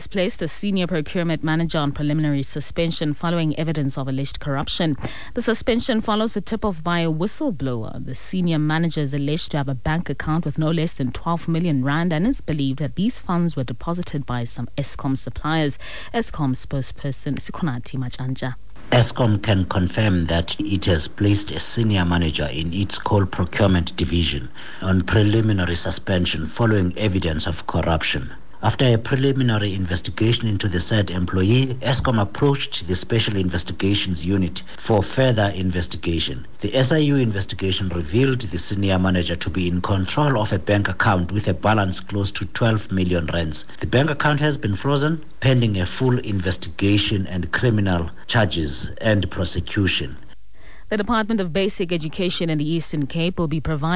has placed the senior procurement manager on preliminary suspension following evidence of alleged corruption. The suspension follows a tip-off by a whistleblower. The senior manager is alleged to have a bank account with no less than 12 million rand and is believed that these funds were deposited by some Eskom suppliers. Eskom spokesperson Sikhonati Machanja. Eskom can confirm that it has placed a senior manager in its coal procurement division on preliminary suspension following evidence of corruption. After a preliminary investigation into the said employee, Eskom approached the Special Investigations Unit for further investigation. The SIU investigation revealed the senior manager to be in control of a bank account with a balance close to 12 million rands. The bank account has been frozen pending a full investigation and criminal charges and prosecution. The Department of Basic Education in the Eastern Cape will be providing